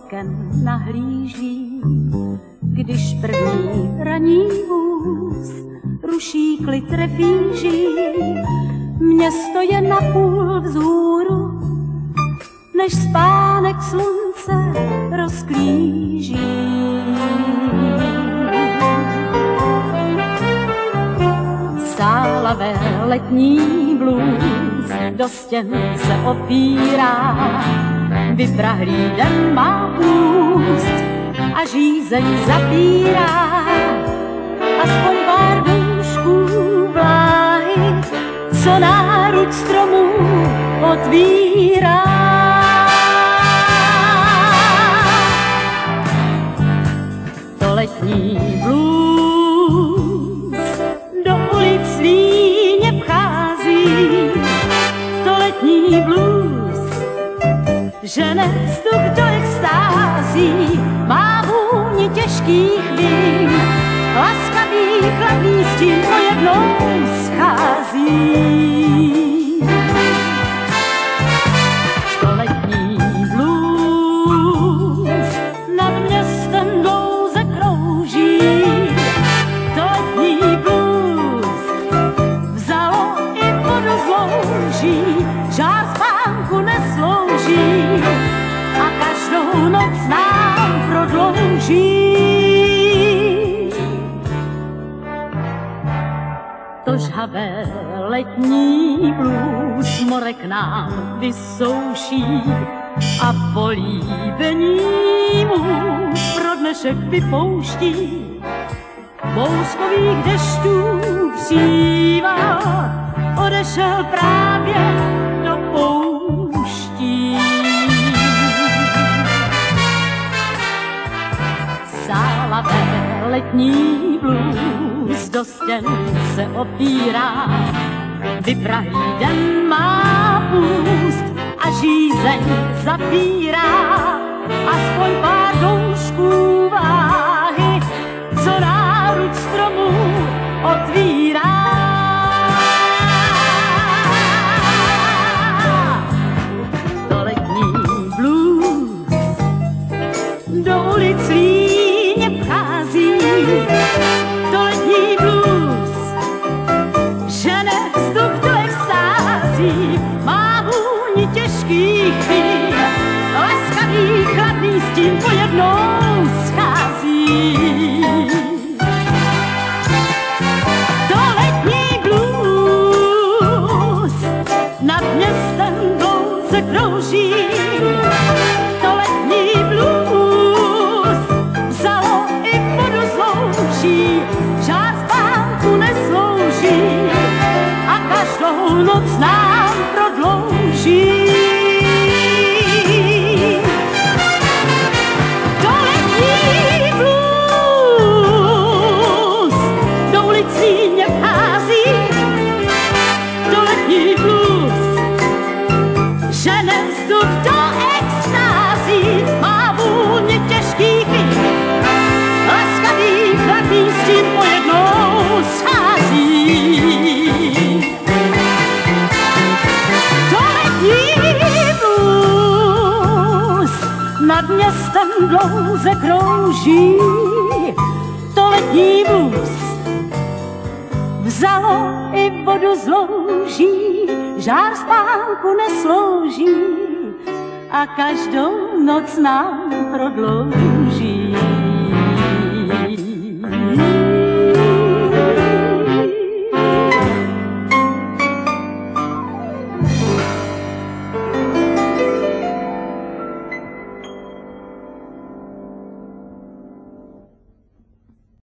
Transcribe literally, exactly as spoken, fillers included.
oken nahlíží, když první ranní vůz ruší klid refýží. Město je napůl vzhůru, než spánek slunce rozklíží. Sálavé letní blues do stěn se opírá, vyprahlý den má půst a žízeň zapírá. Aspoň pár doušků vláhy, co náruč stromů otvírá. To letní blues do ulic líně vchází, to letní blues žene vzduch do extází, má vůni těžkých vín, laskavý chladný stín pojednou schází. To letní blues nad městem dlouze krouží, to letní blues vzalo i vodu zlouží, žár spánku neslouží a každou noc nám prodlouží. To žhavé letní blues morek nám vysouší a políbení můz pro dnešek vypouští. Bouřkových dešťů příval odešel právě do pouští. Sálavé letní blues do stěn se opírá, vyprahlý den má půst a žízeň zapírá. Aspoň pár doušků váhy, co náruč stromů otvírá. To letní blues do ulic líně vchází, to letní blues žene vzduch do extází, má vůni těžkých chvíl, laskavý chladný stín pojednou schází. To letní blues nad městem dlouze krouží, to letní blues vzalo i vodu zlouží, žár spánku neslouží a každou noc nám prodlouží. To letní blues do ulic líně vchází, to letní blues žene vzduch do extází, má vůně těžkých chvíl, laskavý chladný stín pojednou schází. To letní blues nad městem dlouze krouží, to letní blues vzalo i vodu zlouží, žár spánku neslouží a každou noc nám prodlouží.